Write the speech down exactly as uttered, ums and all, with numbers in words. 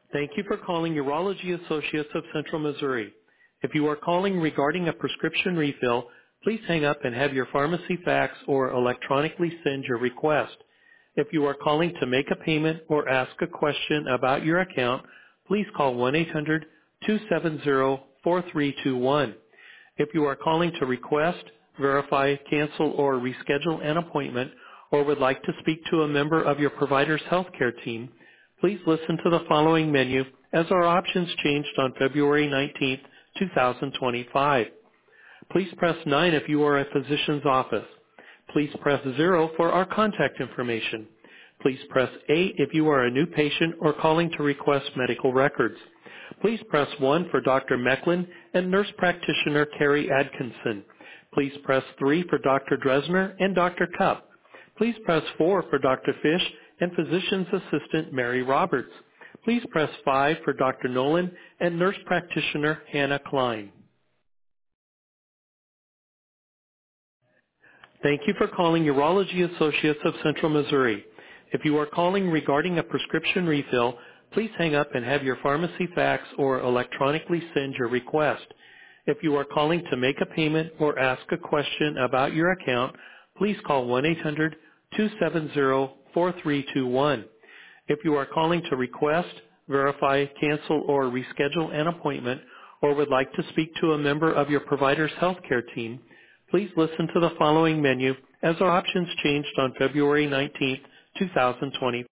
Thank you for calling Urology Associates of Central Missouri. If you are calling regarding a prescription refill, please hang up and have your pharmacy fax or electronically send your request. If you are calling to make a payment or ask a question about your account, please call one eight hundred two seven zero four three two one. If you are calling to request, verify, cancel, or reschedule an appointment, or would like to speak to a member of your provider's healthcare team, please listen to the following menu as our options changed on February nineteenth, two thousand twenty-five. Please press nine if you are a physician's office. Please press zero for our contact information. Please press eight if you are a new patient or calling to request medical records. Please press one for Doctor Mecklin and nurse practitioner Carrie Atkinson. Please press three for Doctor Dresner and Doctor Cupp. Please press four for Doctor Fish and physician's assistant Mary Roberts. Please press five for Doctor Nolan and nurse practitioner Hannah Klein. Thank you for calling Urology Associates of Central Missouri. If you are calling regarding a prescription refill, please hang up and have your pharmacy fax or electronically send your request. If you are calling to make a payment or ask a question about your account, please call one eight hundred two seven zero four three two one. If you are calling to request, verify, cancel, or reschedule an appointment, or would like to speak to a member of your provider's healthcare team, please listen to the following menu as our options changed on February nineteenth, two thousand twenty.